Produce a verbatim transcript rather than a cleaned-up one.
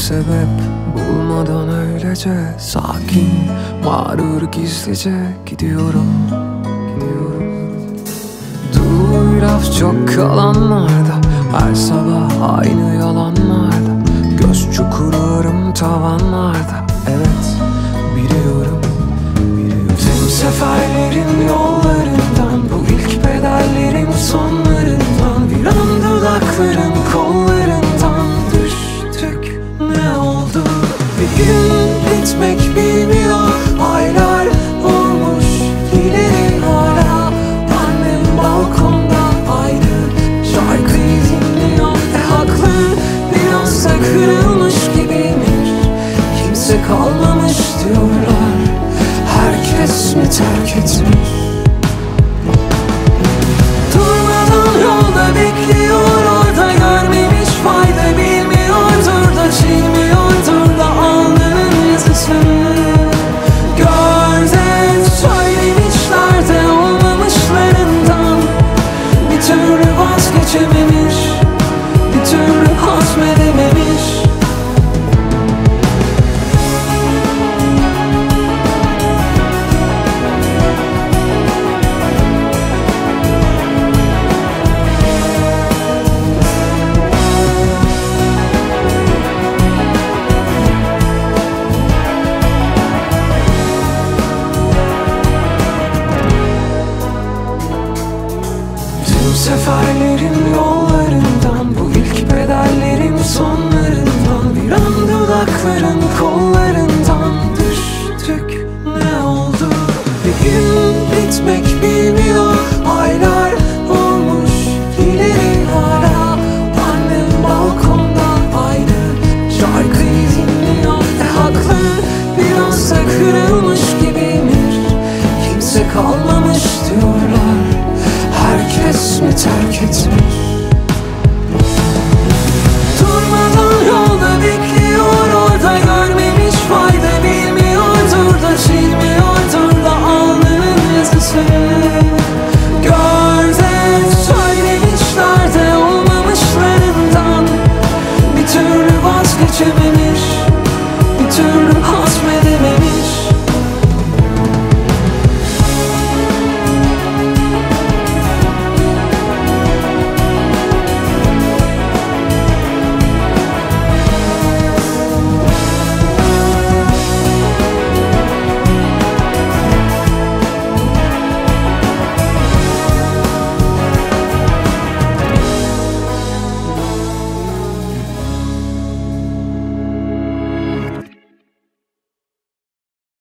sebep bulmadan öylece sakin, mağrur gizlice gidiyorum, gidiyorum. Duy laf çok kalanlarda, her sabah aynı yalanlarda, göz çukurlarım tavanlarda. Evet, biliyorum, biliyorum. Tüm seferlerin yollarından, bu ilk bedellerin sonlarından, viran dudakların kollarından düştük. Ne oldu? Bir gün bitmek bilmiyor, aylar olmuş giderim hala. Annem balkonda aynı şarkıyı dinliyor. E haklı, biraz da kırılmış gibiymiş. Kimse kalmamış diyorlar, herkes mi terk etmiş? Durmadan yolda bekliyor, orada görmemiş, fayda bilmiyordur da çiğmiyordur da alnının yazısını. Gör de söylemişler de olmamışlarından, bir türlü vazgeçememiş, bir türlü hazmedememiş. Seferlerin yollarından, bu ilk bedellerin sonlarından, viran dudakların kollarından